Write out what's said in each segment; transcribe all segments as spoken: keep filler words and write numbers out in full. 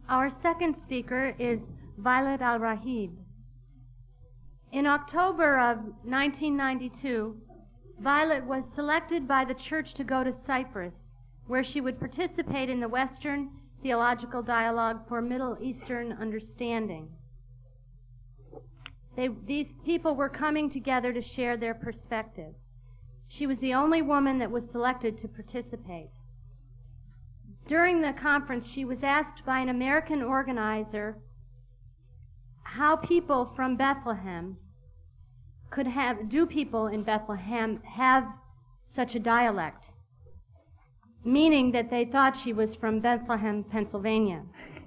Our second speaker is Violet Al-Rahib. In October of nineteen ninety-two, Violet was selected by the church to go to Cyprus, where she would participate in the Western Theological Dialogue for Middle Eastern Understanding. They, these people were coming together to share their perspective. She was the only woman that was selected to participate. During the conference, she was asked by an American organizer how people from Bethlehem could have, do people in Bethlehem have such a dialect? Meaning that they thought she was from Bethlehem, Pennsylvania.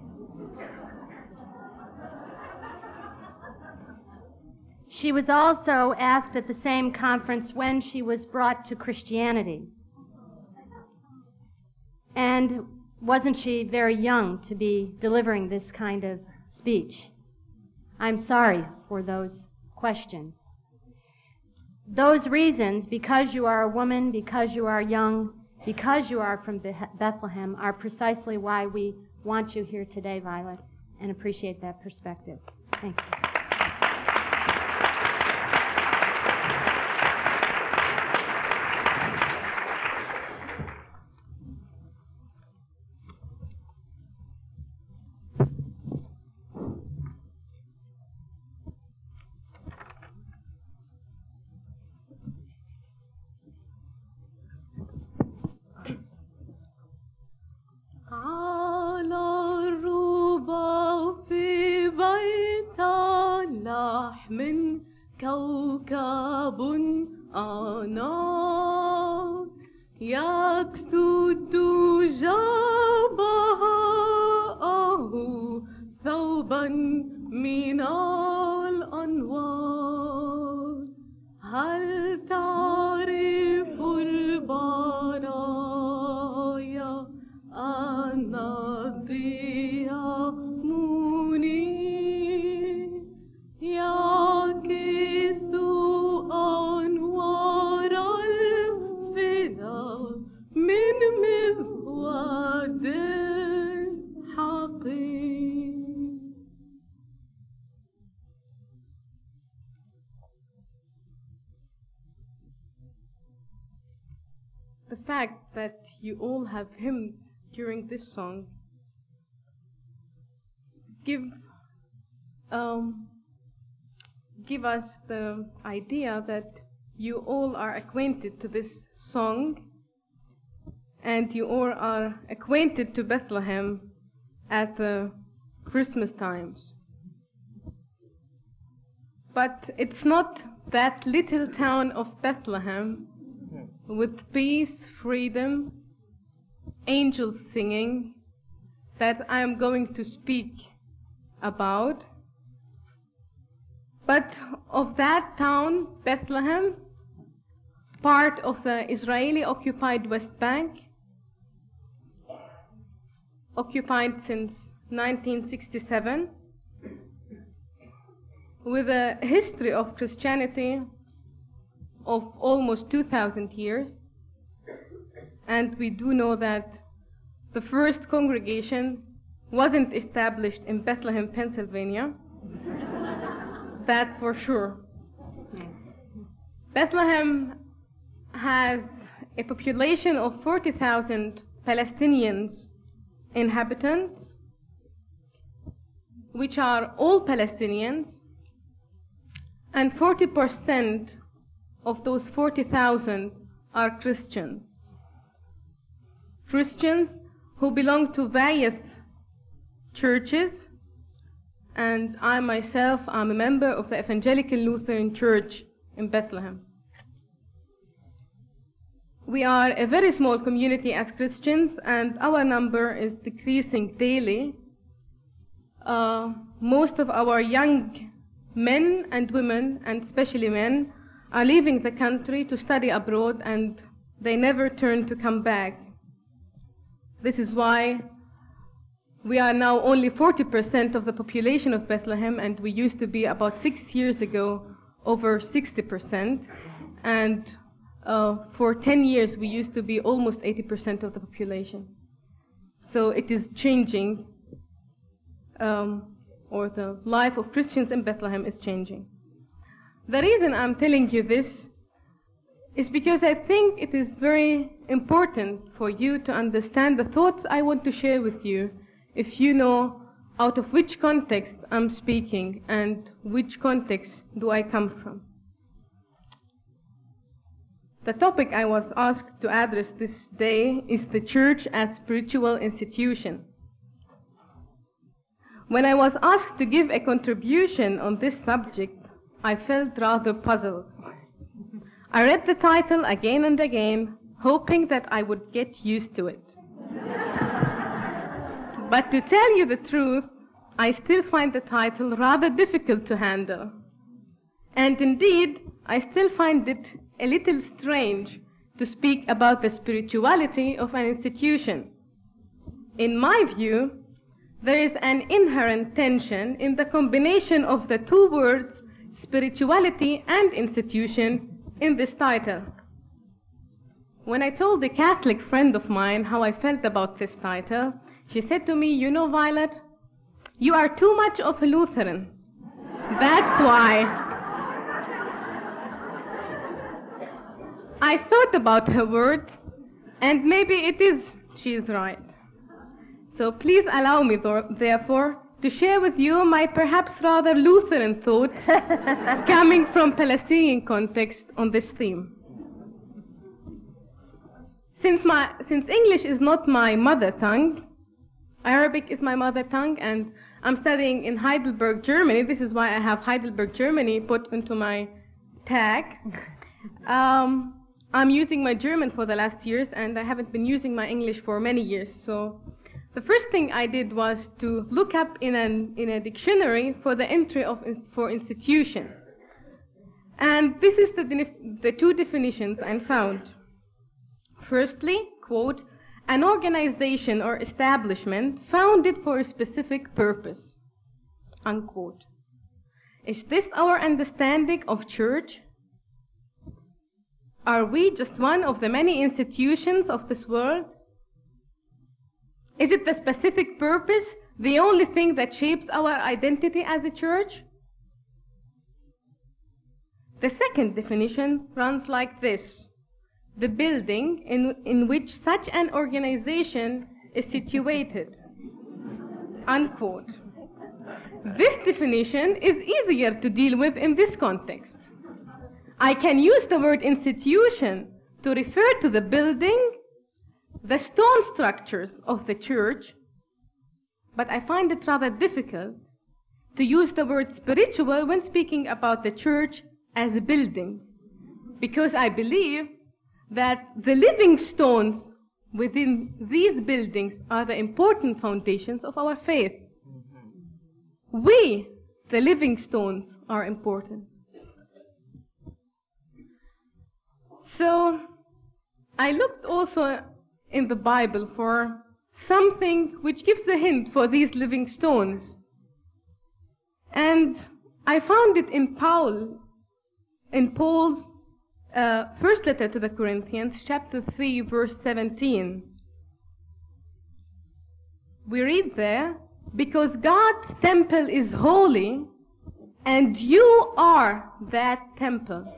She was also asked at the same conference when she was brought to Christianity. And wasn't she very young to be delivering this kind of speech? I'm sorry for those questions. Those reasons, because you are a woman, because you are young, because you are from Bethlehem, are precisely why we want you here today, Violet, and appreciate that perspective. Thank you. كوكب أنار يكسد جبهته ثوبا من الأنوار هل تعرف البرايا أن الضياء منير يعكس أنوار الفدا من مذود حقير. The fact that you all have hymned during this song give um, give us the idea that you all are acquainted to this song and you all are acquainted to Bethlehem at the Christmas times. But it's not that little town of Bethlehem with peace, freedom, angels singing that I am going to speak about. But of that town, Bethlehem, part of the Israeli-occupied West Bank, occupied since nineteen sixty-seven, with a history of Christianity of almost two thousand years, and we do know that the first congregation wasn't established in Bethlehem, Pennsylvania. That for sure. Bethlehem has a population of forty thousand Palestinians inhabitants, which are all Palestinians, and forty percent of those forty thousand are Christians. Christians who belong to various churches, and I myself am a member of the Evangelical Lutheran Church in Bethlehem. We are a very small community as Christians, and our number is decreasing daily. Uh, most of our young men and women, and especially men, are leaving the country to study abroad, and they never turn to come back. This is why we are now only forty percent of the population of Bethlehem, and we used to be about six years ago over sixty percent, and uh, for ten years we used to be almost eighty percent of the population. So it is changing um, or the life of Christians in Bethlehem is changing. The reason I'm telling you this is because I think it is very important for you to understand the thoughts I want to share with you, if you know out of which context I'm speaking and which context do I come from. The topic I was asked to address this day is the church as spiritual institution. When I was asked to give a contribution on this subject, I felt rather puzzled. I read the title again and again, hoping that I would get used to it. But to tell you the truth, I still find the title rather difficult to handle. And indeed, I still find it a little strange to speak about the spirituality of an institution. In my view, there is an inherent tension in the combination of the two words, spirituality and institution, in this title. When I told a Catholic friend of mine how I felt about this title, she said to me, "You know, Violet, you are too much of a Lutheran. That's why." I thought about her words, and maybe it is, she is right. So please allow me, therefore, to share with you my perhaps rather Lutheran thoughts coming from Palestinian context on this theme. Since, my, since English is not my mother tongue, Arabic is my mother tongue, and I'm studying in Heidelberg, Germany. This is why I have Heidelberg, Germany put into my tag. Um, I'm using my German for the last years, and I haven't been using my English for many years. So the first thing I did was to look up in, an, in a dictionary for the entry of for institution. And this is the, the two definitions I found. Firstly, quote, "An organization or establishment founded for a specific purpose," unquote. Is this our understanding of church? Are we just one of the many institutions of this world? Is it the specific purpose, the only thing that shapes our identity as a church? The second definition runs like this: the building in, in which such an organization is situated, unquote. This definition is easier to deal with in this context. I can use the word institution to refer to the building, the stone structures of the church, but I find it rather difficult to use the word spiritual when speaking about the church as a building, because I believe that the living stones within these buildings are the important foundations of our faith. We, the living stones, are important. So I looked also in the Bible for something which gives a hint for these living stones. And I found it in Paul, in Paul's uh, first letter to the Corinthians, chapter three, verse seventeen. We read there, "Because God's temple is holy, and you are that temple."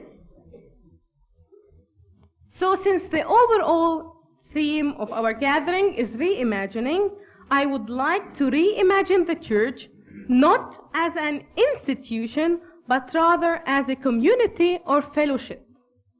So since the overall theme of our gathering is reimagining, I would like to reimagine the church not as an institution, but rather as a community or fellowship.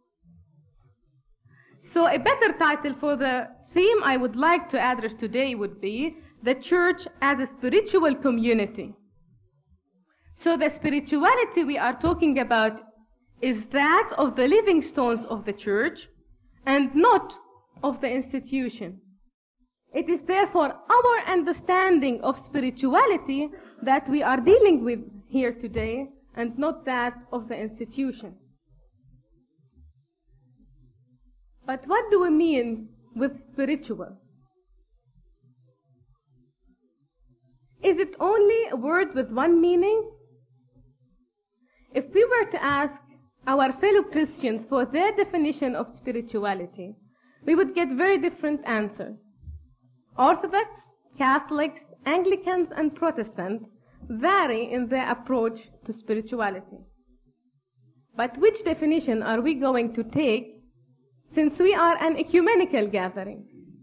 So a better title for the theme I would like to address today would be the church as a spiritual community. So the spirituality we are talking about is that of the living stones of the church, and not of the institution. It is therefore our understanding of spirituality that we are dealing with here today, and not that of the institution. But what do we mean with spiritual? Is it only a word with one meaning? If we were to ask our fellow Christians for their definition of spirituality, we would get very different answers. Orthodox, Catholics, Anglicans and Protestants vary in their approach to spirituality. But which definition are we going to take, since we are an ecumenical gathering?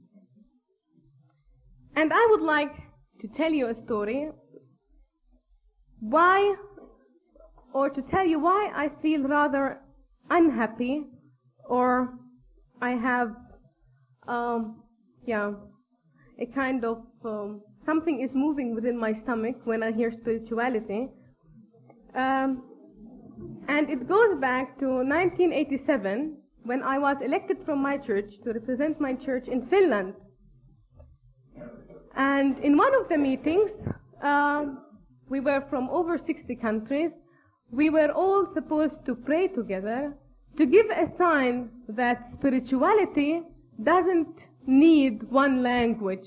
And I would like to tell you a story why, or to tell you why I feel rather unhappy, or I have, um, yeah, a kind of, um, something is moving within my stomach when I hear spirituality. Um, and it goes back to nineteen eighty-seven, when I was elected from my church to represent my church in Finland. And in one of the meetings, uh, we were from over sixty countries. We were all supposed to pray together to give a sign that spirituality doesn't need one language.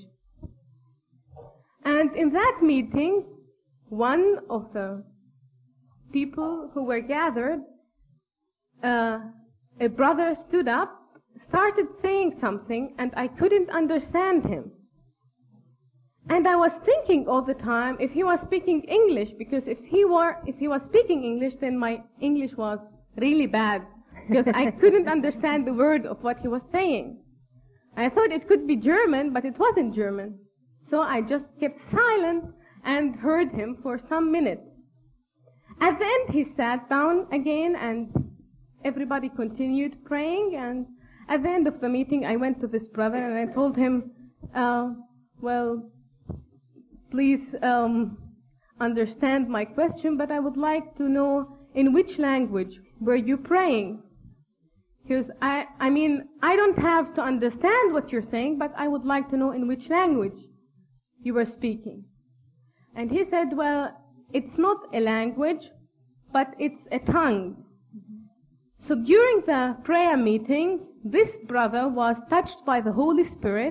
And in that meeting, one of the people who were gathered, uh, a brother stood up, started saying something, and I couldn't understand him. And I was thinking all the time if he was speaking English, because if he were, if he was speaking English, then my English was really bad, because I couldn't understand the word of what he was saying. I thought it could be German, but it wasn't German. So I just kept silent and heard him for some minutes. At the end, he sat down again, and everybody continued praying. And at the end of the meeting, I went to this brother and I told him, uh, well, please um, understand my question, but I would like to know in which language were you praying? Because I, I mean, I don't have to understand what you're saying, but I would like to know in which language you were speaking. And he said, well, it's not a language, but it's a tongue. So during the prayer meeting, this brother was touched by the Holy Spirit,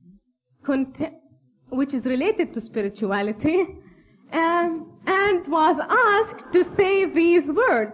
which is related to spirituality, and, and was asked to say these words.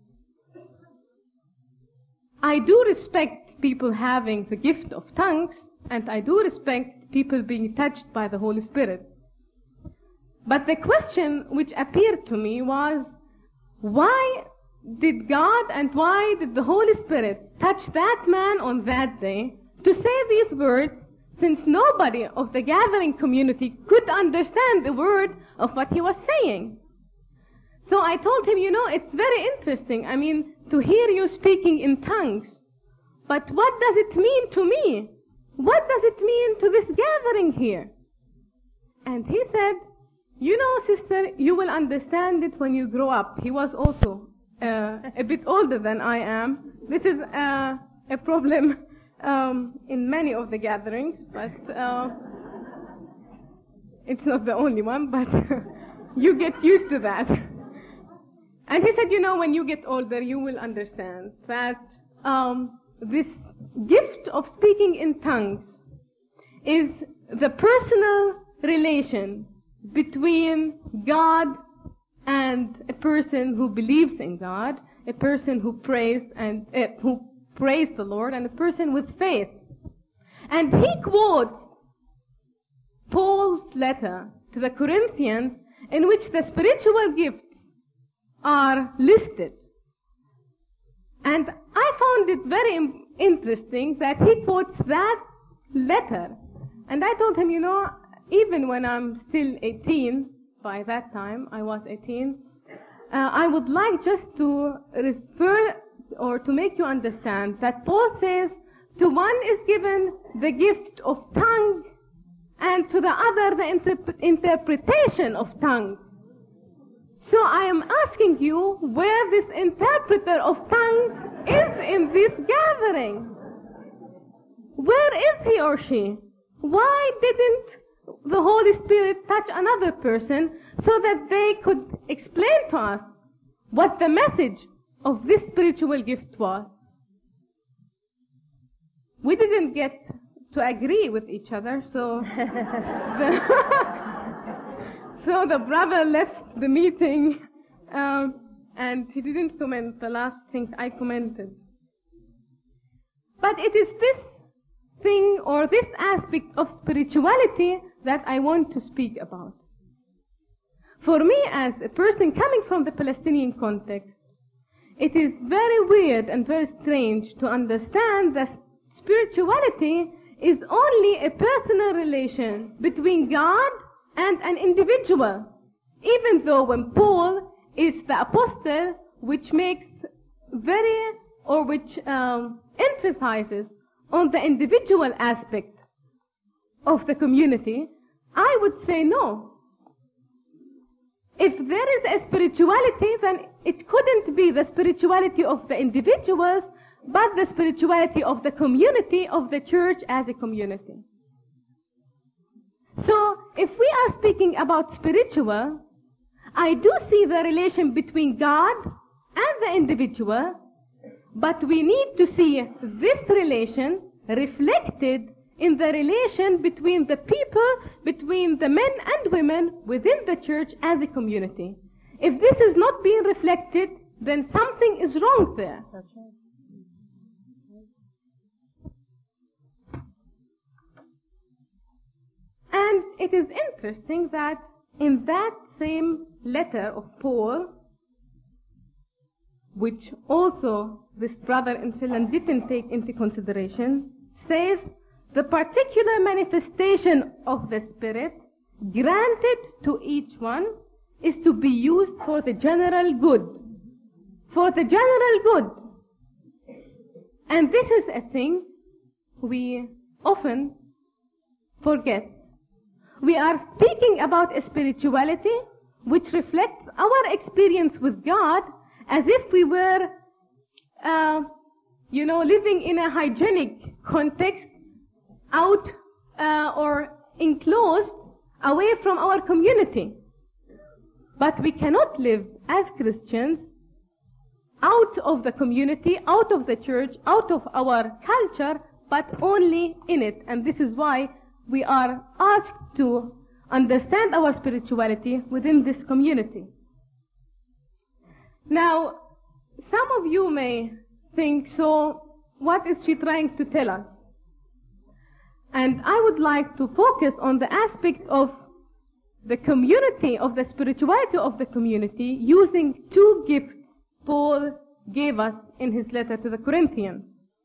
I do respect people having the gift of tongues, and I do respect people being touched by the Holy Spirit. But the question which appeared to me was, why did God and why did the Holy Spirit touch that man on that day to say these words, since nobody of the gathering community could understand the word of what he was saying? So I told him, you know, it's very interesting, I mean, to hear you speaking in tongues, but what does it mean to me? What does it mean to this gathering here? And he said, you know, sister, you will understand it when you grow up. He was also uh, a bit older than I am. This is uh, a problem um, in many of the gatherings, but uh, it's not the only one, but you get used to that. And he said, you know, when you get older, you will understand that um, this gift of speaking in tongues is the personal relation between God and a person who believes in God, a person who prays and uh, who prays the Lord, and a person with faith. And he quotes Paul's letter to the Corinthians, in which the spiritual gifts are listed. And I found it very interesting that he quotes that letter. And I told him, you know, even when I'm still eighteen, by that time I was eighteen, uh, I would like just to refer or to make you understand that Paul says, to one is given the gift of tongue, and to the other the interp- interpretation of tongues. So I am asking you where this interpreter of tongues is in this gathering. Where is he or she? Why didn't the Holy Spirit touch another person so that they could explain to us what the message of this spiritual gift was? We didn't get to agree with each other, so the, so the brother left the meeting, um, and he didn't comment the last thing I commented. But it is this thing or this aspect of spirituality that I want to speak about. For me, as a person coming from the Palestinian context, it is very weird and very strange to understand that spirituality is only a personal relation between God and an individual, even though when Paul is the apostle which makes very, or which um, emphasizes on the individual aspect of the community, I would say no. If there is a spirituality, then it couldn't be the spirituality of the individuals, but the spirituality of the community, of the church as a community. So, if we are speaking about spiritual, I do see the relation between God and the individual, but we need to see this relation reflected in the relation between the people, between the men and women within the church as a community. If this is not being reflected, then something is wrong there. That's right. And it is interesting that in that same letter of Paul, which also this brother in Finland didn't take into consideration, says, the particular manifestation of the Spirit granted to each one is to be used for the general good. For the general good. And this is a thing we often forget. We are speaking about a spirituality which reflects our experience with God as if we were, uh, you know, living in a hygienic context, out uh, or enclosed away from our community. But we cannot live as Christians out of the community, out of the church, out of our culture, but only in it. And this is why we are asked to understand our spirituality within this community. Now, some of you may think, so what is she trying to tell us? And I would like to focus on the aspect of the community, of the spirituality of the community, using two gifts Paul gave us in his letter to the Corinthians.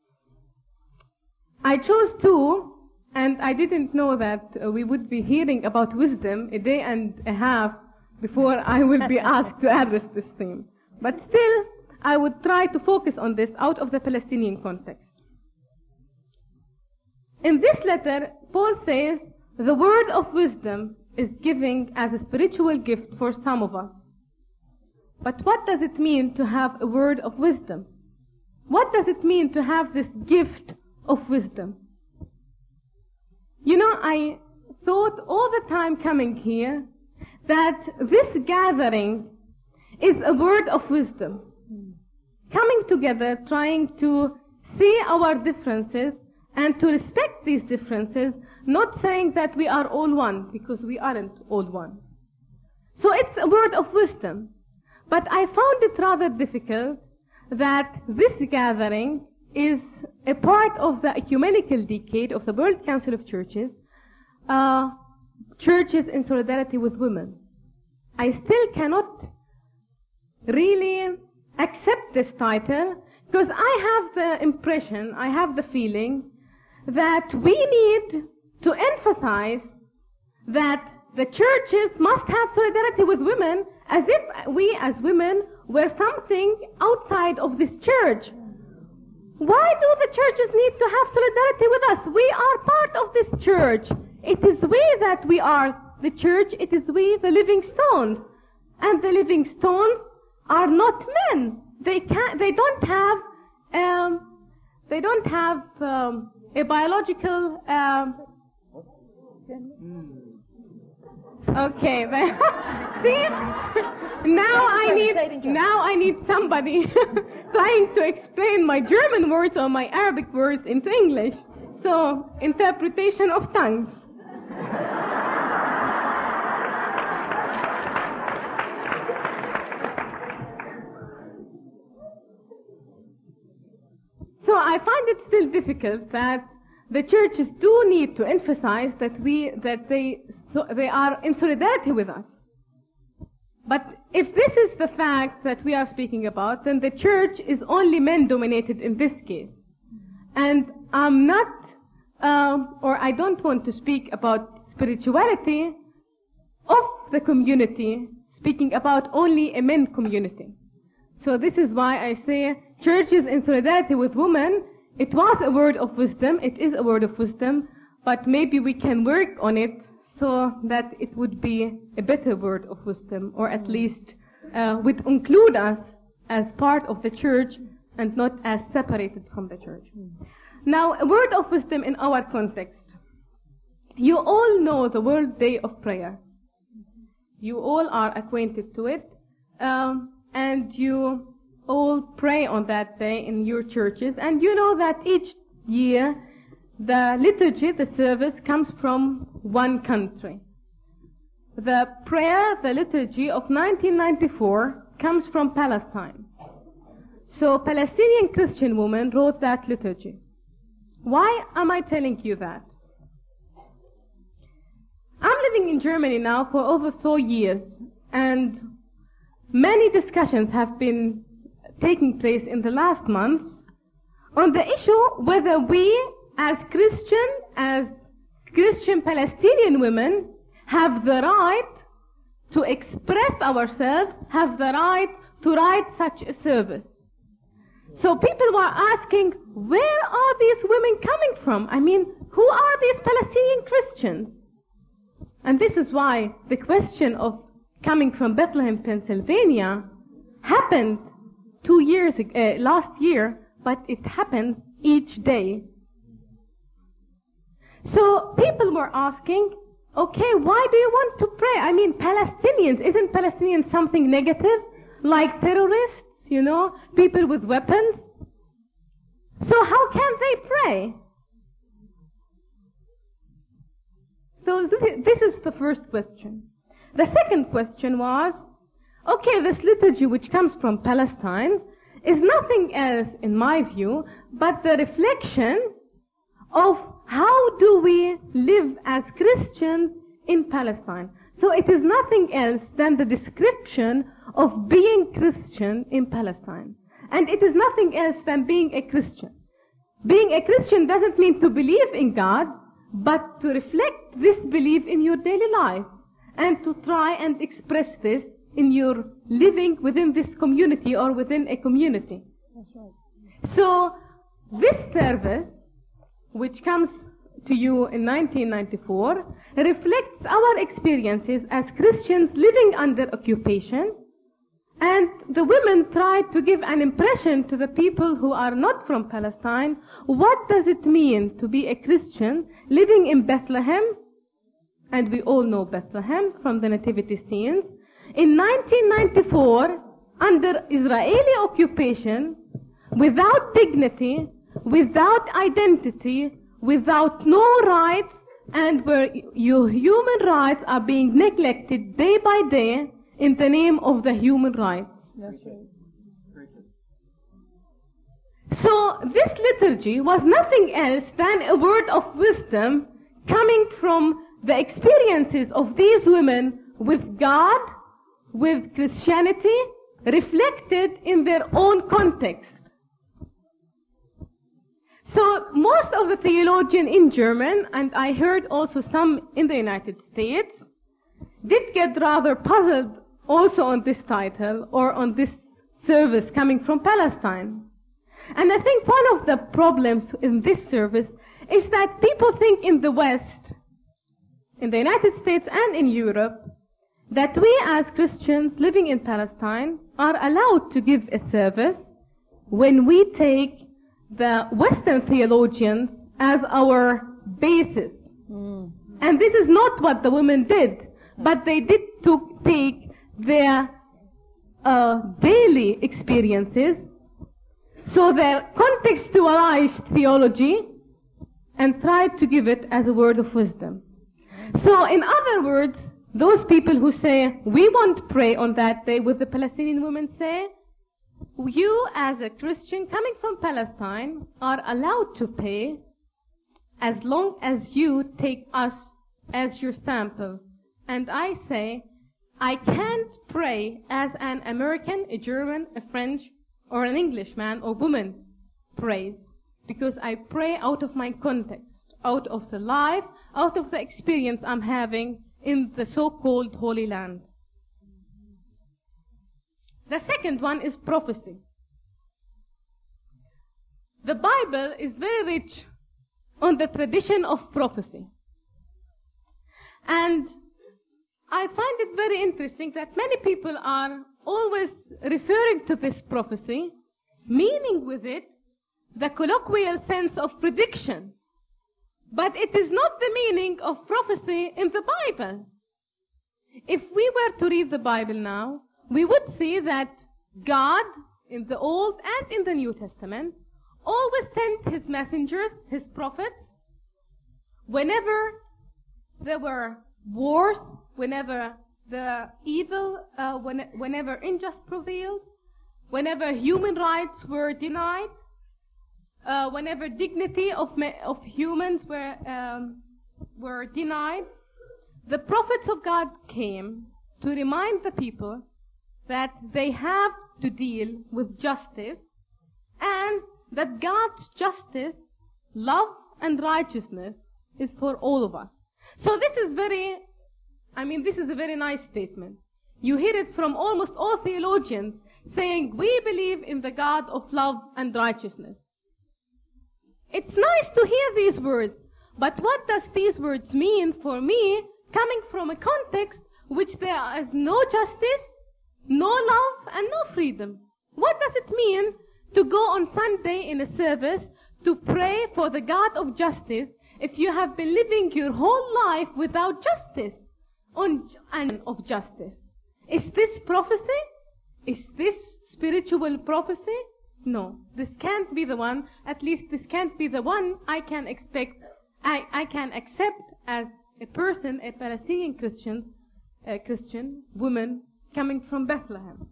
I chose two, and I didn't know that uh, we would be hearing about wisdom a day and a half before I will be asked to address this theme. But still, I would try to focus on this out of the Palestinian context. In this letter, Paul says, the word of wisdom is given as a spiritual gift for some of us. But what does it mean to have a word of wisdom? What does it mean to have this gift of wisdom? You know, I thought all the time coming here that this gathering is a word of wisdom. Coming together, trying to see our differences and to respect these differences, not saying that we are all one, because we aren't all one. So it's a word of wisdom. But I found it rather difficult that this gathering is a part of the ecumenical decade of the World Council of Churches, uh, churches in solidarity with women. I still cannot really accept this title, because I have the impression, I have the feeling, that we need to emphasize that the churches must have solidarity with women as if we as women were something outside of this church. Why do the churches need to have solidarity with us? We are part of this church. It is we that we are the church. It is we, the living stones. And the living stones are not men. They can't, they don't have, um, they don't have um, a biological, um, okay, see, now I need, now I need somebody trying to explain my German words or my Arabic words into English. So, interpretation of tongues. So I find it still difficult that the churches do need to emphasize that we, that they So they are in solidarity with us. But if this is the fact that we are speaking about, then the church is only men-dominated in this case. And I'm not, uh, or I don't want to speak about spirituality of the community, speaking about only a men community. So this is why I say churches in solidarity with women, it was a word of wisdom, it is a word of wisdom, but maybe we can work on it so that it would be a better word of wisdom, or at least uh, would include us as part of the church and not as separated from the church. Now, a word of wisdom in our context. You all know the World Day of Prayer. You all are acquainted to it, um, and you all pray on that day in your churches, and you know that each year the liturgy, the service, comes from one country. The prayer, the liturgy of nineteen ninety-four comes from Palestine. So Palestinian Christian women wrote that liturgy. Why am I telling you that? I'm living in Germany now for over four years, and many discussions have been taking place in the last months on the issue whether we as Christian, as Christian Palestinian women, have the right to express ourselves, have the right to write such a service. So people were asking, where are these women coming from? I mean, who are these Palestinian Christians? And this is why the question of coming from Bethlehem, Pennsylvania, happened two years uh, last year, but it happened each day. So people were asking, okay, why do you want to pray? I mean, Palestinians, isn't Palestinians something negative? Like terrorists, you know, people with weapons? So how can they pray? So this is, this is the first question. The second question was, okay, this liturgy which comes from Palestine is nothing else, in my view, but the reflection of how do we live as Christians in Palestine. So it is nothing else than the description of being Christian in Palestine. And it is nothing else than being a Christian. Being a Christian doesn't mean to believe in God, but to reflect this belief in your daily life and to try and express this in your living within this community or within a community. That's right. So this service, which comes to you in nineteen ninety-four, reflects our experiences as Christians living under occupation, and the women try to give an impression to the people who are not from Palestine. What does it mean to be a Christian living in Bethlehem? And we all know Bethlehem from the nativity scenes. In nineteen ninety-four, under Israeli occupation, without dignity, without identity, without no rights, and where your human rights are being neglected day by day in the name of the human rights. That's right. So this liturgy was nothing else than a word of wisdom coming from the experiences of these women with God, with Christianity, reflected in their own context. So most of the theologians in German, and I heard also some in the United States, did get rather puzzled also on this title or on this service coming from Palestine. And I think one of the problems in this service is that people think in the West, in the United States and in Europe, that we as Christians living in Palestine are allowed to give a service when we take the Western theologians as our basis. Mm. And this is not what the women did, but they did to take their uh, daily experiences, so their contextualized theology, and tried to give it as a word of wisdom. So in other words, those people who say, we won't pray on that day, with the Palestinian women say, you as a Christian coming from Palestine are allowed to pay as long as you take us as your sample. And I say, I can't pray as an American, a German, a French, or an Englishman or woman prays, because I pray out of my context, out of the life, out of the experience I'm having in the so-called Holy Land. The second one is prophecy. The Bible is very rich on the tradition of prophecy. And I find it very interesting that many people are always referring to this prophecy, meaning with it the colloquial sense of prediction. But it is not the meaning of prophecy in the Bible. If we were to read the Bible now, we would see that God, in the Old and in the New Testament, always sent his messengers, his prophets, whenever there were wars, whenever the evil, uh, when, whenever injustice prevailed, whenever human rights were denied, uh, whenever dignity of, ma- of humans were, um, were denied, the prophets of God came to remind the people that they have to deal with justice, and that God's justice, love, and righteousness is for all of us. So this is very, I mean, this is a very nice statement. You hear it from almost all theologians saying, we believe in the God of love and righteousness. It's nice to hear these words, but what does these words mean for me, coming from a context which there is no justice, no love, and no freedom? What does it mean to go on Sunday in a service to pray for the God of justice if you have been living your whole life without justice on, and of justice? Is this prophecy? Is this spiritual prophecy? No, this can't be the one. At least this can't be the one I can expect, I, I can accept as a person, a Palestinian Christian, a Christian woman coming from Bethlehem.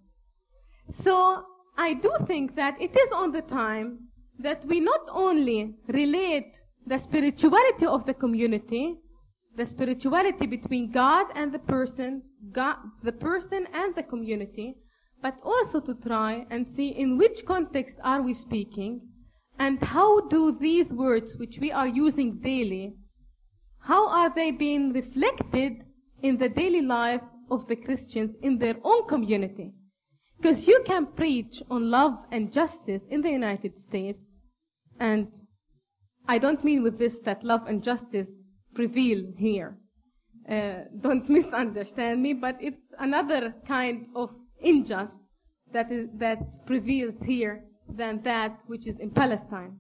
So I do think that it is on the time that we not only relate the spirituality of the community, the spirituality between God and the person, God, the person and the community, but also to try and see in which context are we speaking, and how do these words which we are using daily, how are they being reflected in the daily life of the Christians in their own community? Because you can preach on love and justice in the United States, and I don't mean with this that love and justice prevail here. Uh, don't misunderstand me, but it's another kind of injustice that is that prevails here than that which is in Palestine.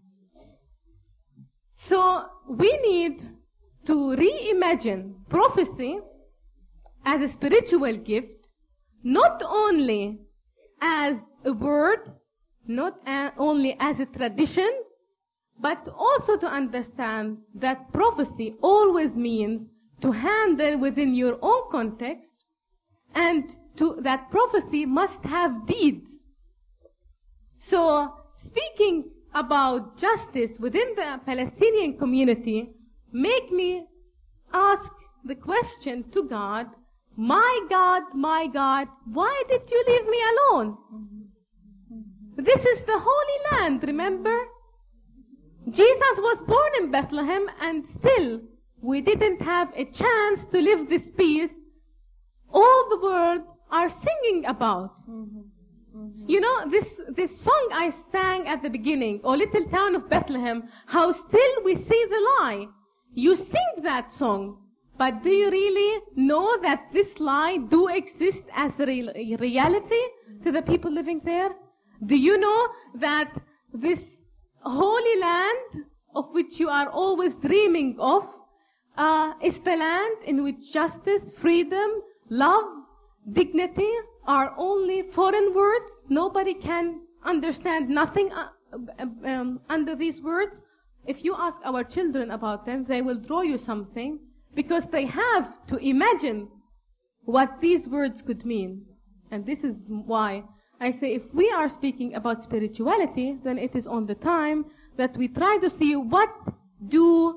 So we need to reimagine prophecy as a spiritual gift, not only as a word, not a, only as a tradition, but also to understand that prophecy always means to handle within your own context, and to, that prophecy must have deeds. So, speaking about justice within the Palestinian community, make me ask the question to God, my God, my God, why did you leave me alone? This is the Holy Land, remember? Jesus was born in Bethlehem, and still we didn't have a chance to live this peace all the world are singing about. Mm-hmm. Mm-hmm. You know, this, this song I sang at the beginning, O Little Town of Bethlehem, how still we see the lie. You sing that song, but do you really know that this lie do exist as a re- reality to the people living there? Do you know that this Holy Land of which you are always dreaming of uh, is the land in which justice, freedom, love, dignity are only foreign words? Nobody can understand nothing uh, um, under these words. If you ask our children about them, they will draw you something, because they have to imagine what these words could mean. And this is why I say, if we are speaking about spirituality, then it is on the time that we try to see what do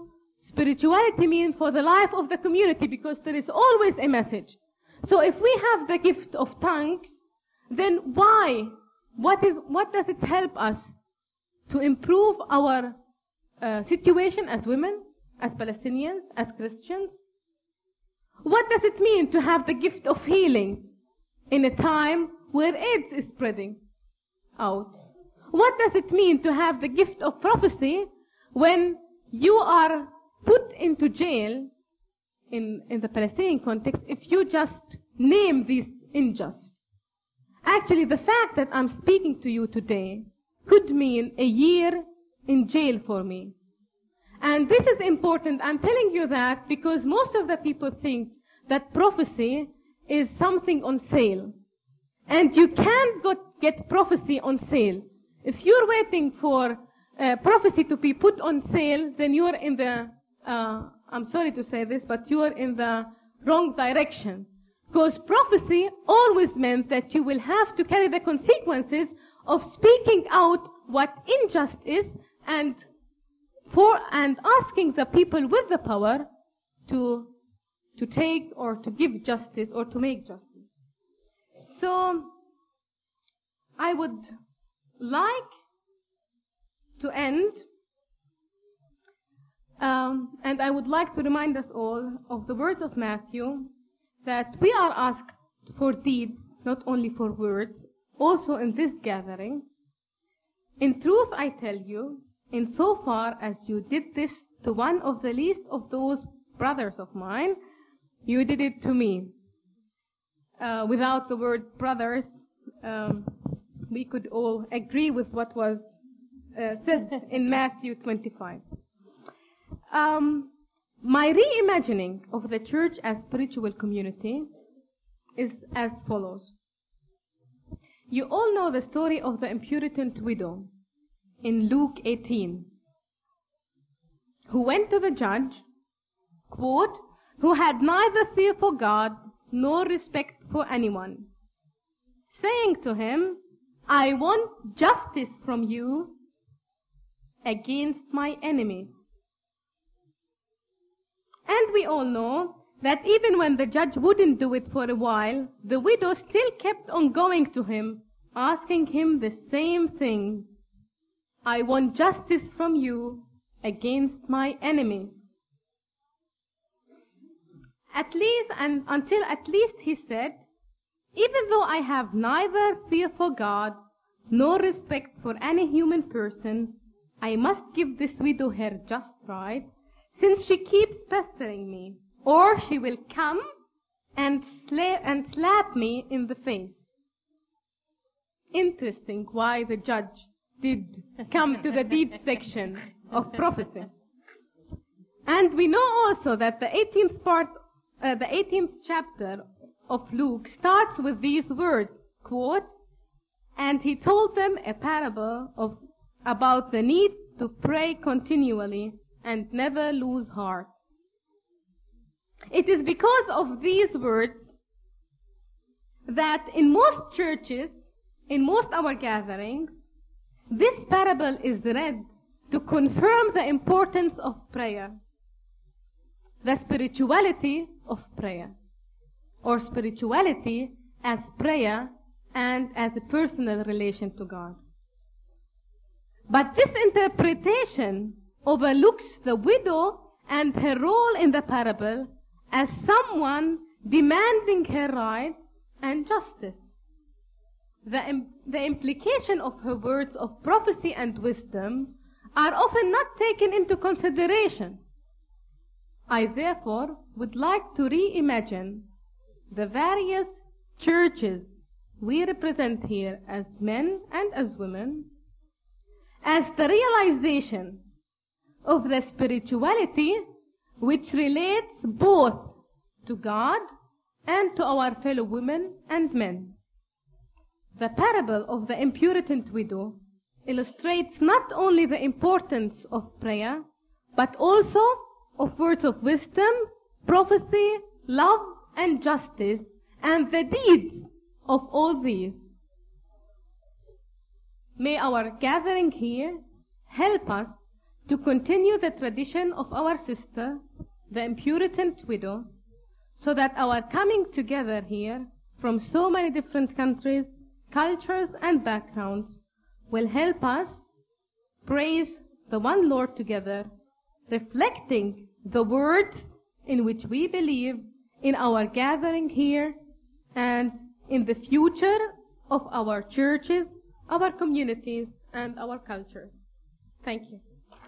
spirituality means for the life of the community, because there is always a message. So if we have the gift of tongues, then why? What is, what does it help us to improve our uh, situation as women, as Palestinians, as Christians? What does it mean to have the gift of healing in a time where AIDS is spreading out? What does it mean to have the gift of prophecy when you are put into jail in, in the Palestinian context if you just name these unjust? Actually, the fact that I'm speaking to you today could mean a year in jail for me. And this is important. I'm telling you that because most of the people think that prophecy is something on sale. And you can't go get prophecy on sale. If you're waiting for uh, prophecy to be put on sale, then you're in the, uh, I'm sorry to say this, but you're in the wrong direction. Because prophecy always meant that you will have to carry the consequences of speaking out what unjust is and for and asking the people with the power to to take or to give justice or to make justice. So I would like to end, um, and I would like to remind us all of the words of Matthew, that we are asked for deeds, not only for words, also in this gathering. In truth I tell you, in so far as you did this to one of the least of those brothers of mine, you did it to me. Uh, without the word brothers, um, we could all agree with what was uh, said in Matthew twenty-five. Um, my reimagining of the church as spiritual community is as follows. You all know the story of the impenitent widow in Luke eighteen, who went to the judge, quote, who had neither fear for God nor respect for anyone, saying to him, I want justice from you against my enemies. And we all know that even when the judge wouldn't do it for a while, the widow still kept on going to him, asking him the same thing. I want justice from you against my enemies. At least, and until at least he said, even though I have neither fear for God nor respect for any human person, I must give this widow her just right, since she keeps pestering me, or she will come and, sla- and slap me in the face. Interesting why the judge did come to the deed section of prophecy. And we know also that the eighteenth part, uh, the eighteenth chapter of Luke starts with these words, quote, and he told them a parable of about the need to pray continually and never lose heart. It is because of these words that in most churches, in most our gatherings, this parable is read to confirm the importance of prayer, the spirituality of prayer, or spirituality as prayer and as a personal relation to God. But this interpretation overlooks the widow and her role in the parable as someone demanding her rights and justice. The, im- the implication of her words of prophecy and wisdom are often not taken into consideration. I therefore would like to reimagine the various churches we represent here as men and as women as the realization of the spirituality which relates both to God and to our fellow women and men. The parable of the impenitent widow illustrates not only the importance of prayer, but also of words of wisdom, prophecy, love, and justice, and the deeds of all these. May our gathering here help us to continue the tradition of our sister, the impuritant widow, so that our coming together here from so many different countries, cultures, and backgrounds will help us praise the one Lord together, reflecting the word in which we believe in our gathering here and in the future of our churches, our communities, and our cultures. Thank you.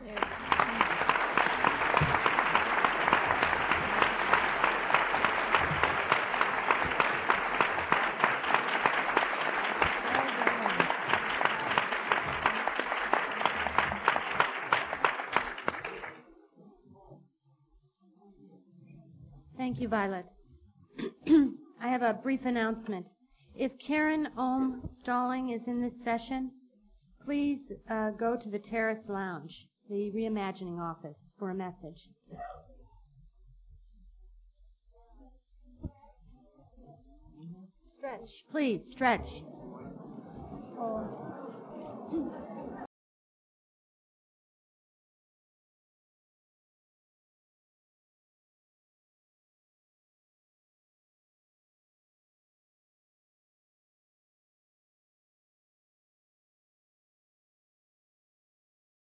Thank you, Violet. I have a brief announcement. If Karen Ohm Stalling is in this session, please uh, go to the Terrace Lounge, the Reimagining office, for a message. Stretch, please, stretch. Oh.